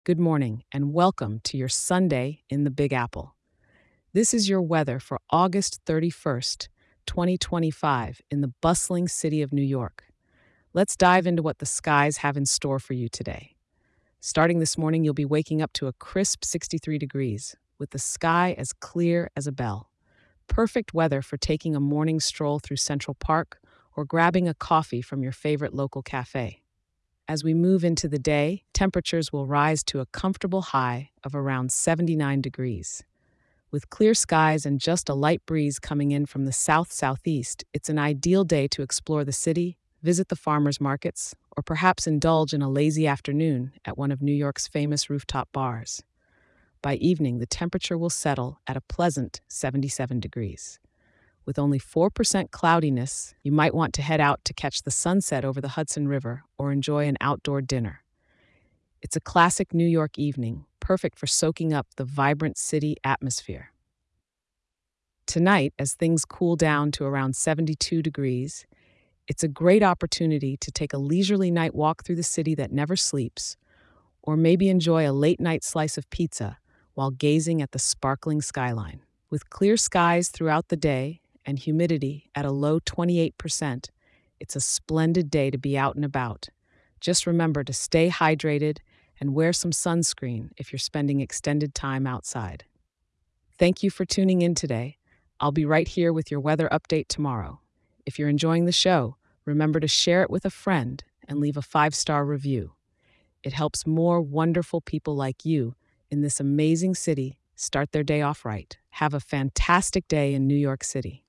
Good morning, and welcome to your Sunday in the Big Apple. This is your weather for August 31st, 2025, in the bustling city of New York. Let's dive into what the skies have in store for you today. Starting this morning, you'll be waking up to a crisp 63 degrees, with the sky as clear as a bell. Perfect weather for taking a morning stroll through Central Park or grabbing a coffee from your favorite local cafe. As we move into the day, temperatures will rise to a comfortable high of around 79 degrees. With clear skies and just a light breeze coming in from the south-southeast, it's an ideal day to explore the city, visit the farmers markets, or perhaps indulge in a lazy afternoon at one of New York's famous rooftop bars. By evening, the temperature will settle at a pleasant 77 degrees. With only 4% cloudiness, you might want to head out to catch the sunset over the Hudson River or enjoy an outdoor dinner. It's a classic New York evening, perfect for soaking up the vibrant city atmosphere. Tonight, as things cool down to around 72 degrees, it's a great opportunity to take a leisurely night walk through the city that never sleeps, or maybe enjoy a late night slice of pizza while gazing at the sparkling skyline. With clear skies throughout the day and humidity at a low 28%, it's a splendid day to be out and about. Just remember to stay hydrated and wear some sunscreen if you're spending extended time outside. Thank you for tuning in today. I'll be right here with your weather update tomorrow. If you're enjoying the show, remember to share it with a friend and leave a 5-star review. It helps more wonderful people like you in this amazing city start their day off right. Have a fantastic day in New York City.